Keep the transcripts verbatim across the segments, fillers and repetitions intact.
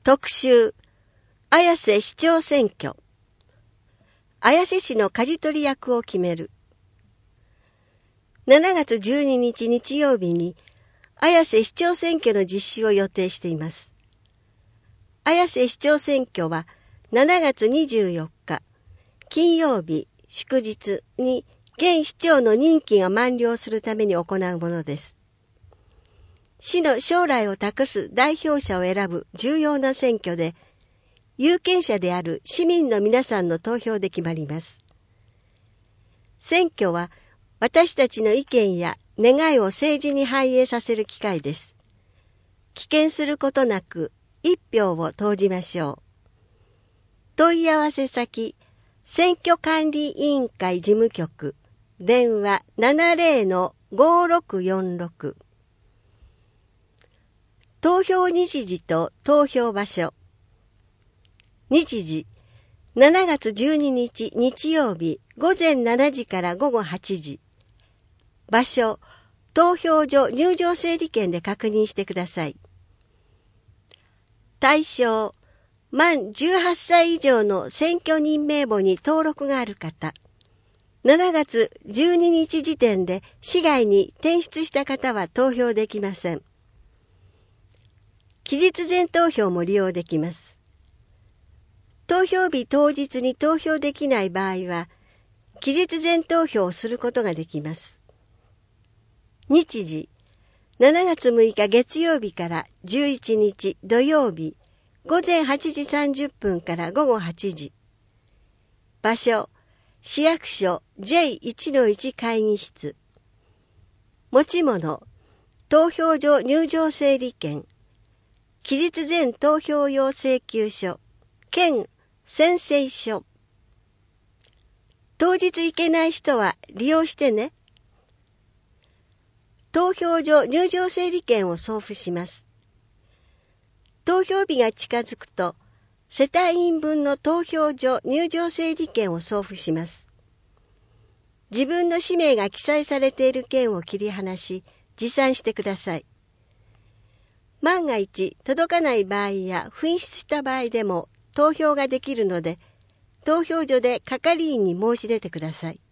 特集、綾瀬市長選挙。綾瀬市の舵取り役を決める。しちがつじゅうににち日曜日に綾瀬市長選挙の実施を予定しています。綾瀬市長選挙はしちがつにじゅうよっか金曜日祝日に現市長の任期が満了するために行うものです。市の将来を託す代表者を選ぶ重要な選挙で、有権者である市民の皆さんの投票で決まります。選挙は私たちの意見や願いを政治に反映させる機会です。棄権することなく一票を投じましょう。問い合わせ先、選挙管理委員会事務局、電話 ななぜろ ごろくよんろく。投票日時と投票場所。日時、しちがつじゅうににち日曜日ごぜんしちじからごごはちじ。場所、投票所入場整理券で確認してください。対象、満じゅうはっさい以上の選挙人名簿に登録がある方。しちがつじゅうににち時点で市外に転出した方は投票できません。期日前投票も利用できます。投票日当日に投票できない場合は、期日前投票をすることができます。日時、しちがつむいか月曜日からじゅういちにち土曜日、ごぜんはちじさんじゅっぷんからごごはちじ。場所、市役所 ジェイいちのいち 会議室。持ち物、投票所入場整理券。期日前投票用請求書、兼宣誓書。当日行けない人は利用してね。投票所入場整理券を送付します。投票日が近づくと、世帯員分の投票所入場整理券を送付します。自分の氏名が記載されている券を切り離し、持参してください。万が一届かない場合や紛失した場合でも投票ができるので、投票所で係員に申し出てください。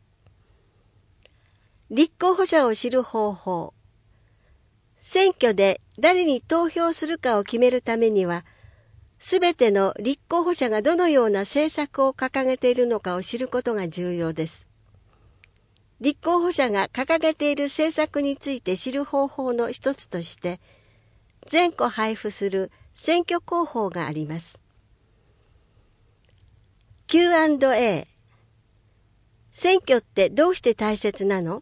立候補者を知る方法。選挙で誰に投票するかを決めるためには、すべての立候補者がどのような政策を掲げているのかを知ることが重要です。立候補者が掲げている政策について知る方法の一つとして、全個配布する選挙広報があります。キューアンドエー。選挙ってどうして大切なの？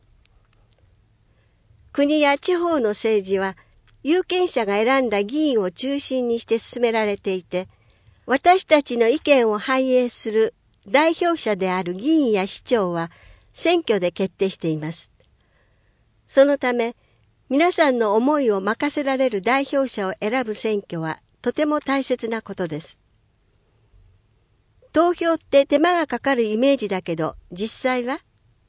国や地方の政治は有権者が選んだ議員を中心にして進められていて、私たちの意見を反映する代表者である議員や市長は選挙で決定しています。そのため、皆さんの思いを任せられる代表者を選ぶ選挙はとても大切なことです。投票って手間がかかるイメージだけど、実際は？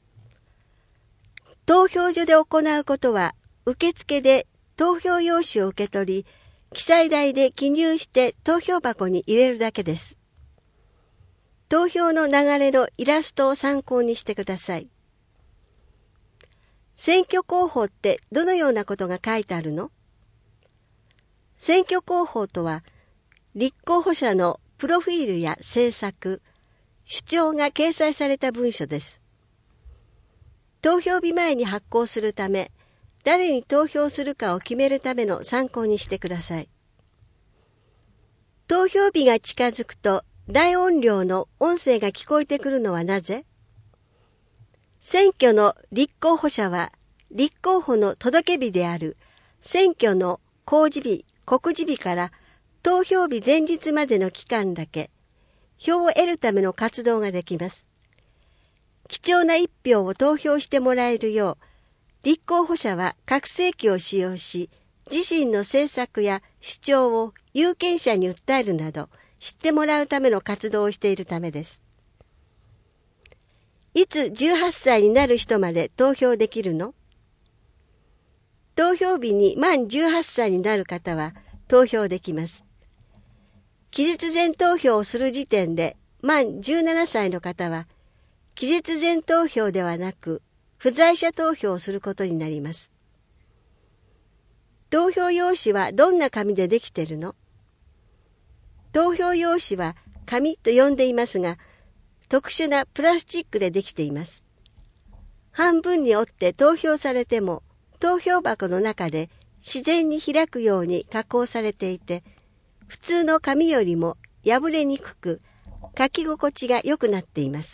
投票所で行うことは、受付で投票用紙を受け取り、記載台で記入して投票箱に入れるだけです。投票の流れのイラストを参考にしてください。選挙広報ってどのようなことが書いてあるの？選挙広報とは、立候補者のプロフィールや政策、主張が掲載された文書です。投票日前に発行するため、誰に投票するかを決めるための参考にしてください。投票日が近づくと大音量の音声が聞こえてくるのはなぜ？選挙の立候補者は、立候補の届け日である選挙の公示日、告示日から投票日前日までの期間だけ、票を得るための活動ができます。貴重な一票を投票してもらえるよう、立候補者は拡声器を使用し、自身の政策や主張を有権者に訴えるなど、知ってもらうための活動をしているためです。いつじゅうはっさいになる人まで投票できるの？投票日に満じゅうはっさいになる方は投票できます。 期日前投票をする時点で満じゅうななさいの方は、期日前投票ではなく、不在者投票をすることになります。投票用紙はどんな紙でできているの？投票用紙は紙と呼んでいますが、特殊なプラスチックでできています。半分に折って投票されても、投票箱の中で自然に開くように加工されていて、普通の紙よりも破れにくく、書き心地が良くなっています。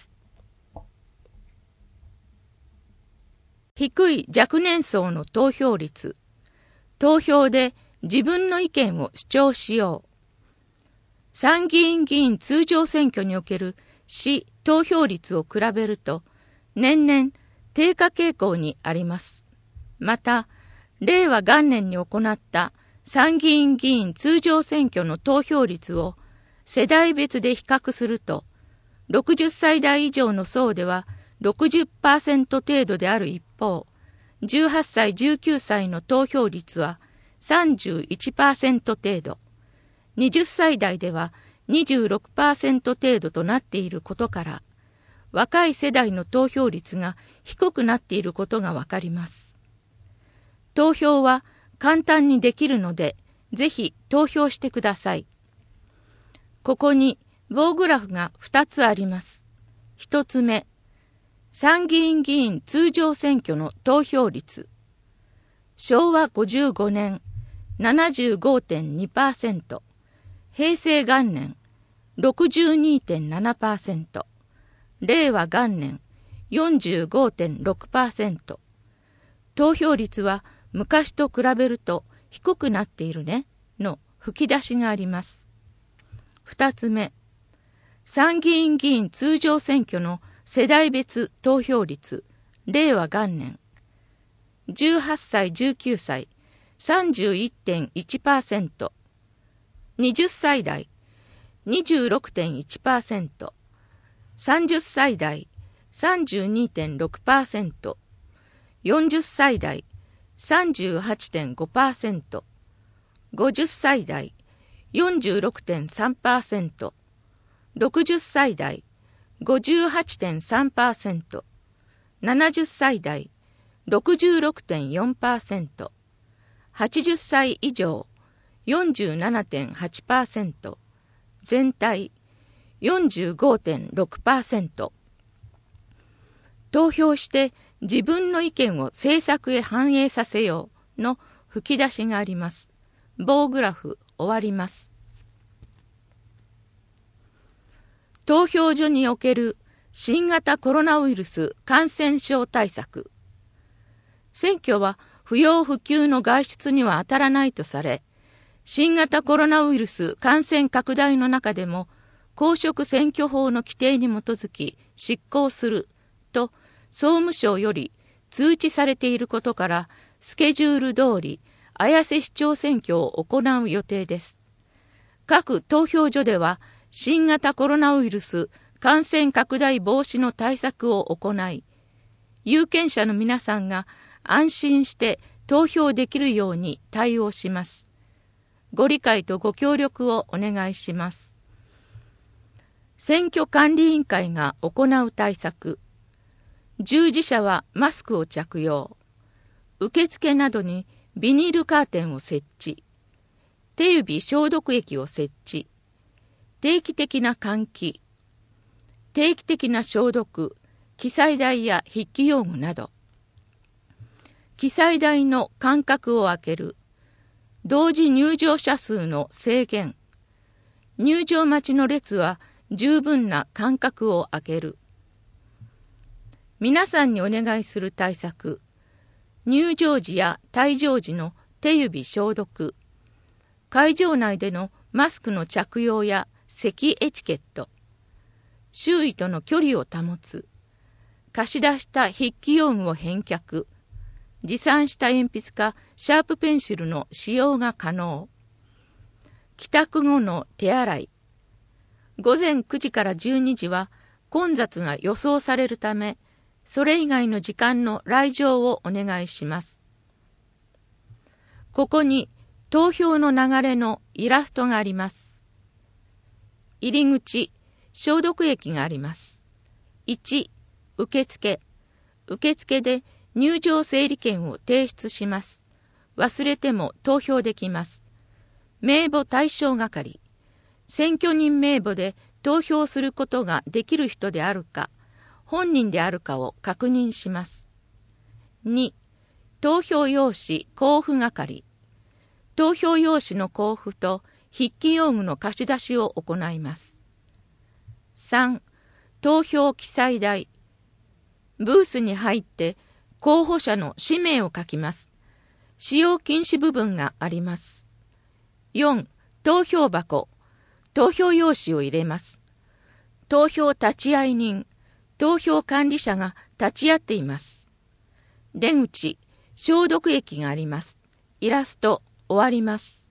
低い若年層の投票率。投票で自分の意見を主張しよう。参議院議員通常選挙における市投票率を比べると、年々低下傾向にあります。また、令和元年に行った参議院議員通常選挙の投票率を世代別で比較すると、ろくじゅっさい代以上の層では ろくじゅっパーセント 程度である一方、じゅうはっさい、じゅうきゅうさいの投票率は さんじゅういちパーセント 程度、はたち代では にじゅうろくパーセント 程度となっていることから、若い世代の投票率が低くなっていることがわかります。投票は簡単にできるので、ぜひ投票してください。ここに棒グラフがふたつあります。ひとつめ、参議院議員通常選挙の投票率。しょうわごじゅうごねん ななじゅうごてんにパーセント、平成元年 ろくじゅうにてんななパーセント、令和元年 よんじゅうごてんろくパーセント。投票率は昔と比べると低くなっているねの吹き出しがあります。二つ目、参議院議員通常選挙の世代別投票率、令和元年。じゅうはっさい、じゅうきゅうさい、さんじゅういってんいちパーセント。はたち代、にじゅうろくてんいちパーセント。さんじゅっさい代、さんじゅうにてんろくパーセント。よんじゅっさい代、さんじゅうはちてんごパーセント。ごじゅっさい代、よんじゅうろくてんさんパーセント。ろくじゅっさい代、ごじゅうはちてんさんパーセント。ななじゅっさい代、ろくじゅうろくてんよんパーセント。はちじゅっさい以上、よんじゅうななてんはちパーセント。全体、よんじゅうごてんろくパーセント。投票して自分の意見を政策へ反映させようの吹き出しがあります。棒グラフ終わります。投票所における新型コロナウイルス感染症対策。選挙は不要不急の外出には当たらないとされ、新型コロナウイルス感染拡大の中でも公職選挙法の規定に基づき執行すると総務省より通知されていることから、スケジュール通り綾瀬市長選挙を行う予定です。各投票所では新型コロナウイルス感染拡大防止の対策を行い、有権者の皆さんが安心して投票できるように対応します。ご理解とご協力をお願いします。選挙管理委員会が行う対策。従事者はマスクを着用。受付などにビニールカーテンを設置。手指消毒液を設置。定期的な換気。定期的な消毒、記載台や筆記用具など。記載台の間隔を空ける。同時入場者数の制限。入場待ちの列は十分な間隔を空ける。皆さんにお願いする対策。入場時や退場時の手指消毒。会場内でのマスクの着用や席エチケット。周囲との距離を保つ。貸し出した筆記用具を返却。持参した鉛筆かシャープペンシルの使用が可能。帰宅後の手洗い。午前くじからじゅうにじは混雑が予想されるため、それ以外の時間の来場をお願いします。ここに投票の流れのイラストがあります。 入り口、消毒液があります。いち、受付。受付で入場整理券を提出します。忘れても投票できます。名簿対象係。選挙人名簿で投票することができる人であるか、本人であるかを確認します。に、投票用紙交付係。投票用紙の交付と筆記用具の貸し出しを行います。さん、投票記載台。ブースに入って候補者の氏名を書きます。使用禁止部分があります。よん、投票箱。投票用紙を入れます。投票立会人、投票管理者が立ち会っています。出口、消毒液があります。イラスト、終わります。